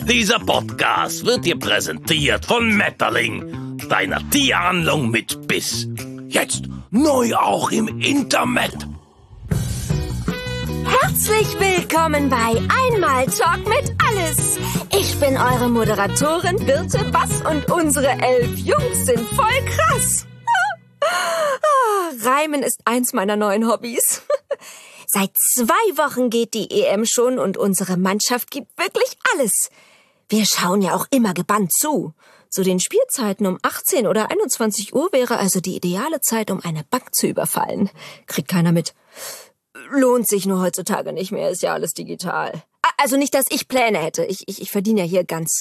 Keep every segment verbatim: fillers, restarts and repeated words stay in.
Dieser Podcast wird dir präsentiert von Metterling, deiner Tierhandlung mit Biss. Jetzt neu auch im Internet. Herzlich willkommen bei Einmal Talk mit Alles. Ich bin eure Moderatorin Birte Bass und unsere elf Jungs sind voll krass. Reimen ist eins meiner neuen Hobbys. Seit zwei Wochen geht die E M schon und unsere Mannschaft gibt wirklich alles. Wir schauen ja auch immer gebannt zu. Zu den Spielzeiten um achtzehn oder einundzwanzig Uhr wäre also die ideale Zeit, um eine Bank zu überfallen. Kriegt keiner mit. Lohnt sich nur heutzutage nicht mehr, ist ja alles digital. Also nicht, dass ich Pläne hätte. Ich, ich, ich verdiene ja hier ganz,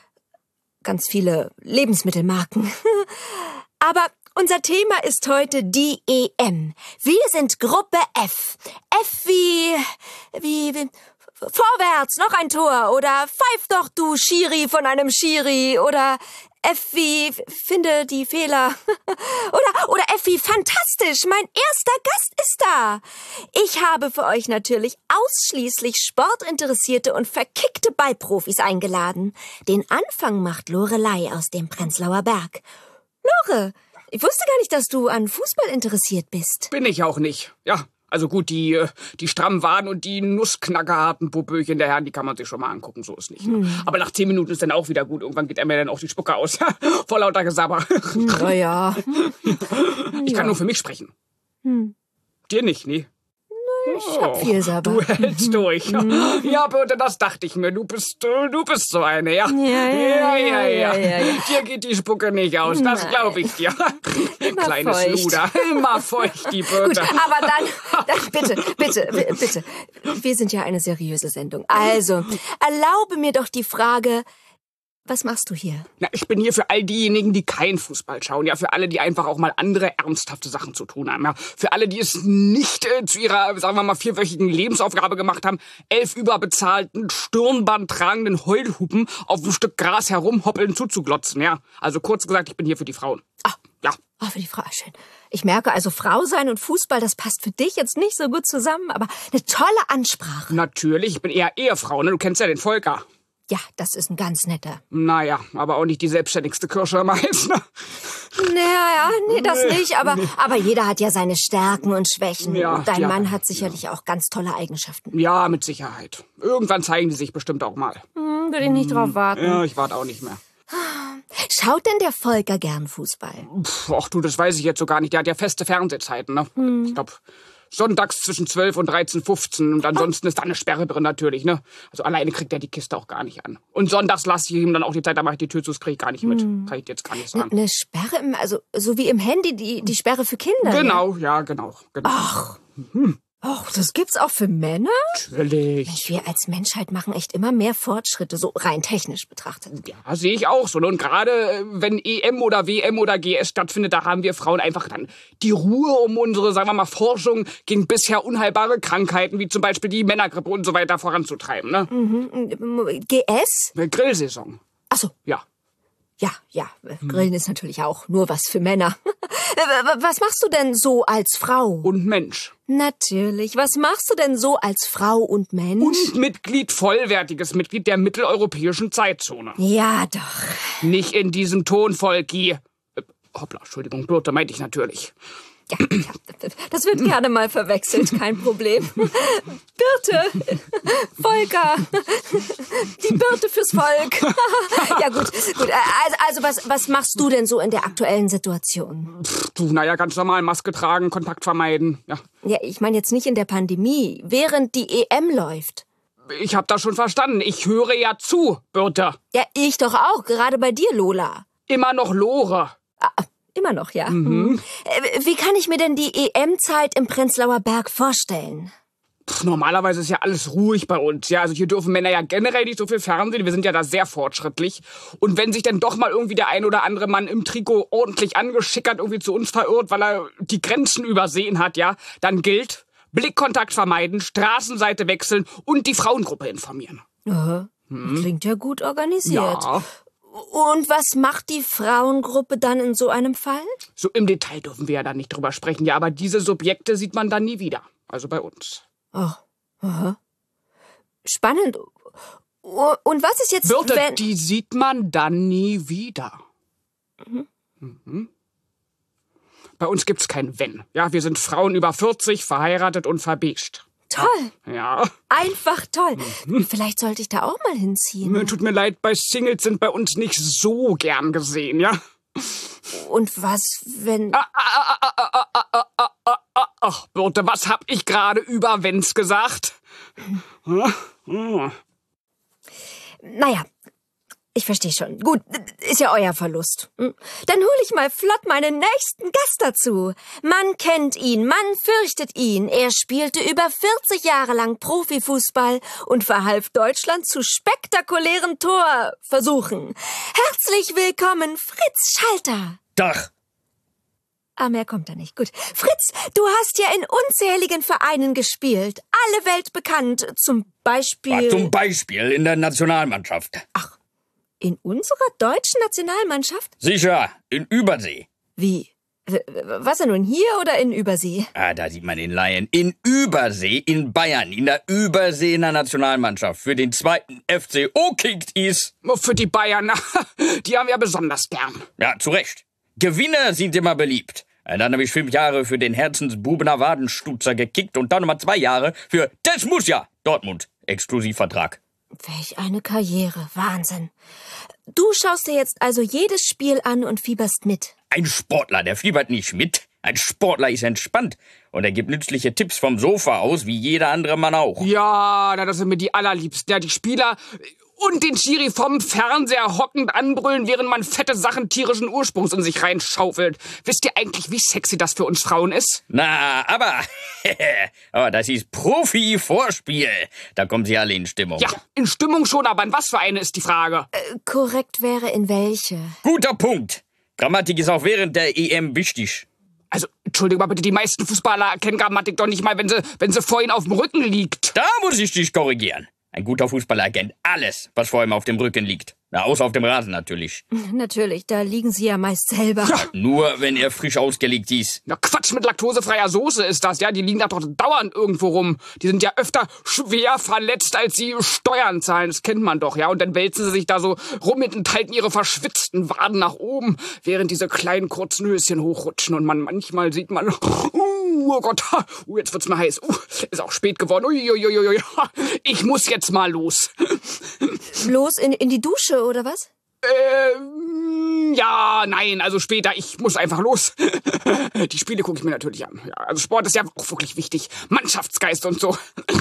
ganz viele Lebensmittelmarken. Aber unser Thema ist heute die E M. Wir sind Gruppe F. F wie, wie, wie, vorwärts, noch ein Tor. Oder pfeif doch, du Schiri von einem Schiri. Oder F wie, finde die Fehler. oder, oder F wie, fantastisch, mein erster Gast ist da. Ich habe für euch natürlich ausschließlich sportinteressierte und verkickte Ballprofis eingeladen. Den Anfang macht Lorelei aus dem Prenzlauer Berg. Lore, ich wusste gar nicht, dass du an Fußball interessiert bist. Bin ich auch nicht. Ja, also gut, die, die strammen Waden und die nussknackerharten Popöchen der Herren, die kann man sich schon mal angucken, so ist nicht. Ne? Hm. Aber nach zehn Minuten ist dann auch wieder gut. Irgendwann geht er mir dann auch die Spucke aus. Vor lauter Gesabber. Na ja. Ich kann ja. nur für mich sprechen. Hm. Dir nicht, nee. Ich hab viel Sabber. Du hältst durch. Ja, Birte, das dachte ich mir. Du bist, du bist so eine, ja. Ja, ja, ja, ja. ja, ja, ja. Dir geht die Spucke nicht aus, das glaube ich dir. Immer Kleines feucht. Luder. Immer feucht, die Birte. Gut, aber dann, dann bitte, bitte, bitte. Wir sind ja eine seriöse Sendung. Also, erlaube mir doch die Frage, was machst du hier? Na, ich bin hier für all diejenigen, die keinen Fußball schauen. Ja, für alle, die einfach auch mal andere ernsthafte Sachen zu tun haben. Ja, für alle, die es nicht äh, zu ihrer, sagen wir mal, vierwöchigen Lebensaufgabe gemacht haben, elf überbezahlten, Stirnband tragenden Heulhupen auf ein Stück Gras herumhoppeln zuzuglotzen. Ja, also kurz gesagt, ich bin hier für die Frauen. Ah, ja. Oh, für die Frau, schön. Ich merke also, Frau sein und Fußball, das passt für dich jetzt nicht so gut zusammen, aber eine tolle Ansprache. Natürlich, ich bin eher Ehefrau, ne? Du kennst ja den Volker. Ja, das ist ein ganz netter. Naja, aber auch nicht die selbstständigste Kirsche am Eis, ne? Naja, nee, das nicht, aber, aber jeder hat ja seine Stärken und Schwächen. Ja, und dein ja, Mann hat sicherlich ja. auch ganz tolle Eigenschaften. Ja, mit Sicherheit. Irgendwann zeigen die sich bestimmt auch mal. Hm, will ich nicht drauf warten. Ja, ich warte auch nicht mehr. Schaut denn der Volker gern Fußball? Pff, ach du, das weiß ich jetzt so gar nicht. Der hat ja feste Fernsehzeiten, ne? Hm. Ich glaube, sonntags zwischen zwölf und dreizehn Uhr fünfzehn und ansonsten ist da eine Sperre drin natürlich, ne? Also alleine kriegt er die Kiste auch gar nicht an. Und sonntags lasse ich ihm dann auch die Zeit, da mache ich die Tür zu, das kriege ich gar nicht mit. Hm. Kann ich dir jetzt gar nicht sagen. Eine Sperre, im, also so wie im Handy, die, die Sperre für Kinder? Genau, ja, genau. genau. Ach, hm. Och, das gibt's auch für Männer? Natürlich. Mensch, wir als Menschheit machen echt immer mehr Fortschritte, so rein technisch betrachtet. Ja, sehe ich auch so. Und gerade wenn E M oder W M oder G S stattfindet, da haben wir Frauen einfach dann die Ruhe, um unsere, sagen wir mal, Forschung gegen bisher unheilbare Krankheiten, wie zum Beispiel die Männergrippe und so weiter, voranzutreiben, ne? Mhm. G S? Grillsaison. Ach so. Ja. Ja, ja, Grillen ist natürlich auch nur was für Männer. Was machst du denn so als Frau? Und Mensch. Natürlich. Was machst du denn so als Frau und Mensch? Und Mitglied, vollwertiges Mitglied der mitteleuropäischen Zeitzone. Ja, doch. Nicht in diesem Ton, Volki. Äh, hoppla, Entschuldigung, Birte meinte ich natürlich. Ja, ja, das wird gerne mal verwechselt, kein Problem. Birte, Volker, die Birte fürs Volk. Ja gut, gut. Also, also was, was machst du denn so in der aktuellen Situation? Pff, du, naja, ganz normal, Maske tragen, Kontakt vermeiden. Ja, ja ich meine jetzt nicht in der Pandemie, während die E M läuft. Ich hab das schon verstanden. Ich höre ja zu, Birte. Ja, ich doch auch, gerade bei dir, Lola. Immer noch Lore. Ah, immer noch, ja. Mhm. Wie kann ich mir denn die E M-Zeit im Prenzlauer Berg vorstellen? Pff, normalerweise ist ja alles ruhig bei uns. Ja, also hier dürfen Männer ja generell nicht so viel Fernsehen. Wir sind ja da sehr fortschrittlich. Und wenn sich dann doch mal irgendwie der ein oder andere Mann im Trikot ordentlich angeschickert irgendwie zu uns verirrt, weil er die Grenzen übersehen hat, ja, dann gilt Blickkontakt vermeiden, Straßenseite wechseln und die Frauengruppe informieren. Aha. Hm. Klingt ja gut organisiert. Ja. Und was macht die Frauengruppe dann in so einem Fall? So im Detail dürfen wir ja da nicht drüber sprechen. Ja, aber diese Subjekte sieht man dann nie wieder. Also bei uns. Ach, aha. Spannend. Und was ist jetzt, Birte, wenn... die sieht man dann nie wieder. Mhm. Mhm. Bei uns gibt's kein Wenn. Ja, wir sind Frauen über vierzig, verheiratet und verbeigt. Toll. Ja. Einfach toll. Mhm. Vielleicht sollte ich da auch mal hinziehen. Tut mir leid, bei Singles sind bei uns nicht so gern gesehen, ja? Und was, wenn... Ah, ah, ah, ah, ah, ah, ah, ah, ah. Ach, Birte, was hab ich gerade über Wenns gesagt? Hm? Hm. Naja, ich verstehe schon. Gut, ist ja euer Verlust. Dann hole ich mal flott meinen nächsten Gast dazu. Man kennt ihn, man fürchtet ihn. Er spielte über vierzig Jahre lang Profifußball und verhalf Deutschland zu spektakulären Torversuchen. Herzlich willkommen, Fritz Schalter. Doch. Ah, mehr kommt da nicht. Gut. Fritz, du hast ja in unzähligen Vereinen gespielt. Alle Welt bekannt. Zum Beispiel... Ja, zum Beispiel in der Nationalmannschaft. Ach, in unserer deutschen Nationalmannschaft? Sicher, in Übersee. Wie? W- Was denn nun, hier oder in Übersee? Ah, da sieht man den Laien. In Übersee, in Bayern, in der Überseener Nationalmannschaft. Für den zweiten F C O kickt is. Für die Bayern, die haben wir besonders gern. Ja, zu Recht. Gewinner sind immer beliebt. Dann habe ich fünf Jahre für den Herzensbubener Wadenstutzer gekickt und dann nochmal zwei Jahre für Das muss ja Dortmund. Exklusivvertrag. Welch eine Karriere. Wahnsinn. Du schaust dir jetzt also jedes Spiel an und fieberst mit. Ein Sportler, der fiebert nicht mit. Ein Sportler ist entspannt. Und er gibt nützliche Tipps vom Sofa aus, wie jeder andere Mann auch. Ja, na, das sind mir die allerliebsten. Ja, die Spieler und den Schiri vom Fernseher hockend anbrüllen, während man fette Sachen tierischen Ursprungs in sich reinschaufelt. Wisst ihr eigentlich, wie sexy das für uns Frauen ist? Na, aber... aber das ist Profi-Vorspiel. Da kommen sie alle in Stimmung. Ja, in Stimmung schon, aber in was für eine ist die Frage? Äh, korrekt wäre in welche? Guter Punkt. Grammatik ist auch während der E M wichtig. Also, Entschuldigung mal bitte, die meisten Fußballer erkennen Grammatik doch nicht mal, wenn sie, wenn sie vor ihnen auf dem Rücken liegt. Da muss ich dich korrigieren. Ein guter Fußballer erkennt alles, was vor ihm auf dem Rücken liegt. Na, außer auf dem Rasen natürlich. Natürlich, da liegen sie ja meist selber. Ja. Nur, wenn er frisch ausgelegt ist. Na Quatsch, mit laktosefreier Soße ist das, ja? Die liegen da doch dauernd irgendwo rum. Die sind ja öfter schwer verletzt, als sie Steuern zahlen. Das kennt man doch, ja? Und dann wälzen sie sich da so rum und halten ihre verschwitzten Waden nach oben, während diese kleinen kurzen Höschen hochrutschen. Und man manchmal sieht man... Uh, oh Gott, uh, jetzt wird's mir heiß. Uh, ist auch spät geworden. Uiuiui. Ich muss jetzt mal los. Los in, in die Dusche, oder was? Ähm, ja, nein, also später. Ich muss einfach los. Die Spiele gucke ich mir natürlich an. Ja, also Sport ist ja auch wirklich wichtig. Mannschaftsgeist und so.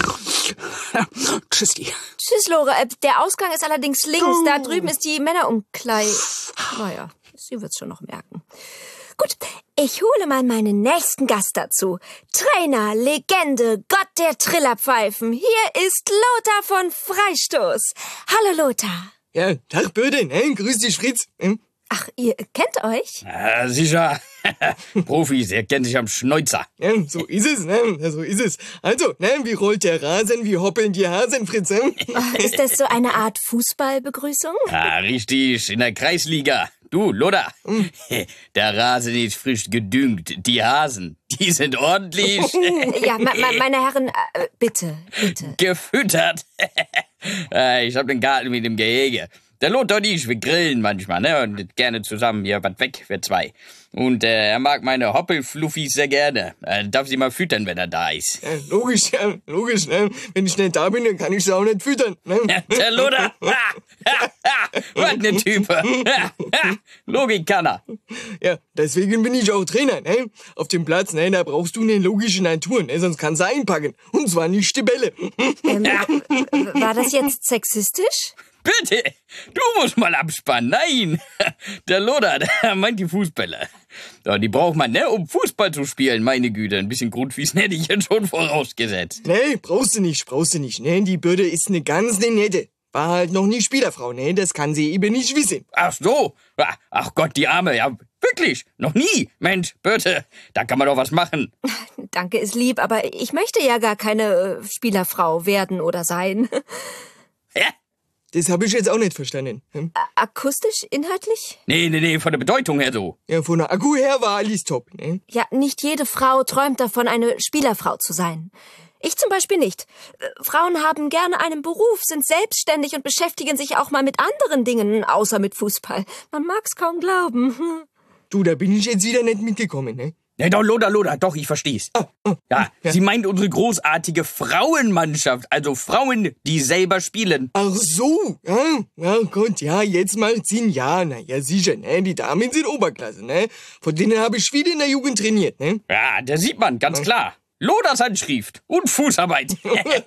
Tschüssi. Tschüss, Lore. Der Ausgang ist allerdings links. Da drüben ist die Männerumkleide. Naja, sie wird's schon noch merken. Gut, ich hole mal meinen nächsten Gast dazu. Trainer, Legende, Gott der Trillerpfeifen. Hier ist Lothar von Freistoß. Hallo, Lothar. Ja, Tag, Birte, ne? Grüß dich, Fritz. Hm? Ach, ihr kennt euch? Ja, sicher. Profis, er kennt sich am Schnäuzer. Ja, so ist es, ne? Ja, so ist es. Also, ne? Wie rollt der Rasen, wie hoppeln die Hasen, Fritz? Hm? Ist das so eine Art Fußballbegrüßung? Ja, richtig, in der Kreisliga. Du, Lothar, hm. Der Rasen ist frisch gedüngt. Die Hasen, die sind ordentlich... Ja, me me meine Herren, äh, bitte, bitte. Gefüttert. Ich hab den Garten mit dem Gehege. Der Lothar und ich, wir grillen manchmal, ne? Und gerne zusammen hier was weg für zwei. Und äh, er mag meine Hoppelfluffis sehr gerne. Er darf sie mal füttern, wenn er da ist. Ja, logisch, ja, logisch, ne? Wenn ich nicht da bin, dann kann ich sie auch nicht füttern, ne? Ja, der Lothar! Was ne Type! Logik kann er. Ja, deswegen bin ich auch Trainer, ne? Auf dem Platz, ne, da brauchst du eine logische Natur, ne? Sonst kannst du einpacken. Und zwar nicht die Bälle. Ähm, war das jetzt sexistisch? Bitte, du musst mal abspannen. Nein, der Lothar, der meint die Fußballer. Ja, die braucht man, ne, um Fußball zu spielen. Meine Güte, ein bisschen Grundwissen hätte ich jetzt schon vorausgesetzt. Nee, brauchst du nicht, brauchst du nicht. Ne, die Birte ist eine ganz nette. War halt noch nie Spielerfrau, ne, das kann sie eben nicht wissen. Ach so, ach Gott, die Arme, ja, wirklich, noch nie. Mensch, Birte, da kann man doch was machen. Danke, ist lieb, aber ich möchte ja gar keine äh, Spielerfrau werden oder sein. Ja? Das habe ich jetzt auch nicht verstanden. Hm? Akustisch, inhaltlich? Nee, nee, nee, von der Bedeutung her so. Ja, von der Akku her war alles top, ne? Ja, nicht jede Frau träumt davon, eine Spielerfrau zu sein. Ich zum Beispiel nicht. Frauen haben gerne einen Beruf, sind selbstständig und beschäftigen sich auch mal mit anderen Dingen, außer mit Fußball. Man mag's kaum glauben. Du, da bin ich jetzt wieder nicht mitgekommen, ne? Ja, doch, Loda, Loda, doch, ich versteh's. Ah, ah, Ja, ja. sie meint unsere großartige Frauenmannschaft, also Frauen, die selber spielen. Ach so, ja, ja Gott, ja, jetzt macht Sinn, ja, na ja, sicher, ne, die Damen sind Oberklasse, ne, von denen habe ich viele in der Jugend trainiert, ne. Ja, da sieht man, ganz klar. Lodas Handschrift und Fußarbeit.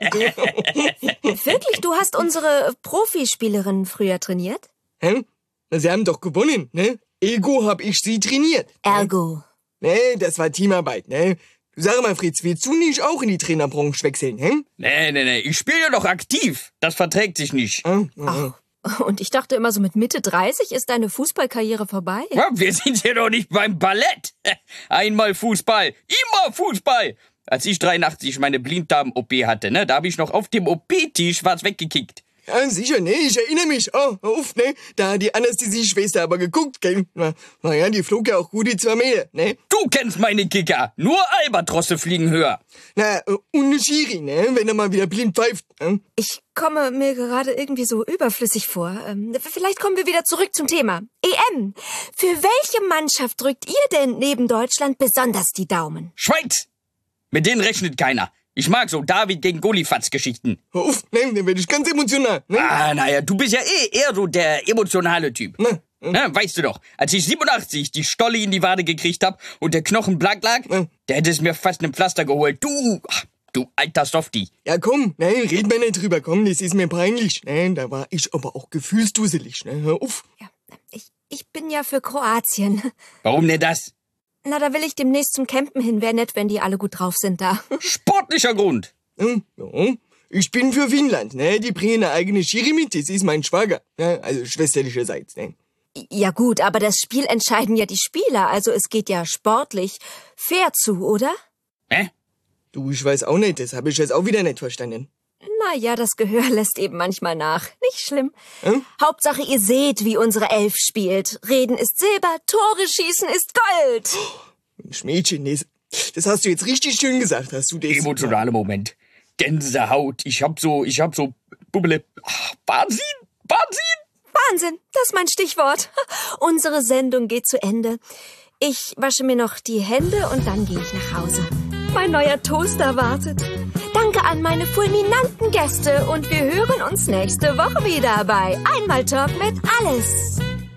Wirklich, du hast unsere Profispielerin früher trainiert? Hä? Na, sie haben doch gewonnen, ne, Ego hab ich sie trainiert. Ergo. Ne, das war Teamarbeit, ne. Du sag mal, Fritz, willst du nicht auch in die Trainerbranche wechseln, hä? Nee, nee, nee, ich spiele ja doch aktiv. Das verträgt sich nicht. Ah, ah. Und ich dachte immer, so mit Mitte dreißig ist deine Fußballkarriere vorbei. Ja, wir sind hier doch nicht beim Ballett. Einmal Fußball, immer Fußball. Als ich dreiundachtzig meine Blinddarm-O P hatte, ne, da habe ich noch auf dem O P-Tisch was weggekickt. Ja, sicher, ne, ich erinnere mich. Oh, hör auf, ne, da hat die Anästhesieschwester aber geguckt, gell. Na, na ja, die flog ja auch gut die zwei Meter, ne. Du kennst meine Kicker. Nur Albatrosse fliegen höher. Na, äh, und ne Schiri, ne, wenn er mal wieder blind pfeift. Ne? Ich komme mir gerade irgendwie so überflüssig vor. Ähm, vielleicht kommen wir wieder zurück zum Thema. E M. Für welche Mannschaft drückt ihr denn neben Deutschland besonders die Daumen? Schweiz! Mit denen rechnet keiner. Ich mag so David gegen Golifatz-Geschichten. Hör auf, ne, dann werde ich ganz emotional, ne. Ah, naja, du bist ja eh eher so der emotionale Typ. Na, Ja, weißt du doch, als ich siebenundachtzig die Stolle in die Wade gekriegt hab und der Knochen blank lag, Ja. der hätte es mir fast ein Pflaster geholt. Du, ach, du alter Softie. Ja, komm, ne, red mir nicht drüber, komm, das ist mir peinlich, ne, da war ich aber auch gefühlsduselig, ne, hör auf. Ja, ich, ich bin ja für Kroatien. Warum denn das? Na, da will ich demnächst zum Campen hin. Wäre nett, wenn die alle gut drauf sind da. Sportlicher Grund. Hm, ja, ich bin für Finnland, ne, die bringen eine eigene Schiri mit, das ist mein Schwager, ne, also schwesterlicherseits, ne. Ja gut, aber das Spiel entscheiden ja die Spieler. Also es geht ja sportlich fair zu, oder? Hä? Du, ich weiß auch nicht, das habe ich jetzt auch wieder nicht verstanden. Na ja, das Gehör lässt eben manchmal nach. Nicht schlimm. Hm? Hauptsache, ihr seht, wie unsere Elf spielt. Reden ist Silber, Tore schießen ist Gold. Mensch, Mädchen, das, das hast du jetzt richtig schön gesagt, hast du das? Emotionaler Moment. Gänsehaut. Ich hab so, ich hab so, Bubbele. Ach, Wahnsinn, Wahnsinn. Wahnsinn, das ist mein Stichwort. Unsere Sendung geht zu Ende. Ich wasche mir noch die Hände und dann gehe ich nach Hause. Mein neuer Toaster wartet. Danke an meine fulminanten Gäste und wir hören uns nächste Woche wieder bei Einmal Talk mit Alles.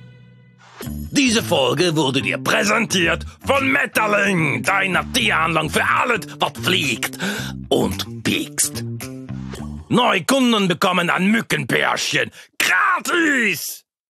Diese Folge wurde dir präsentiert von Metterling, deiner Tieranlage für alles, was fliegt und piekst. Neue Kunden bekommen ein Mückenpärchen gratis.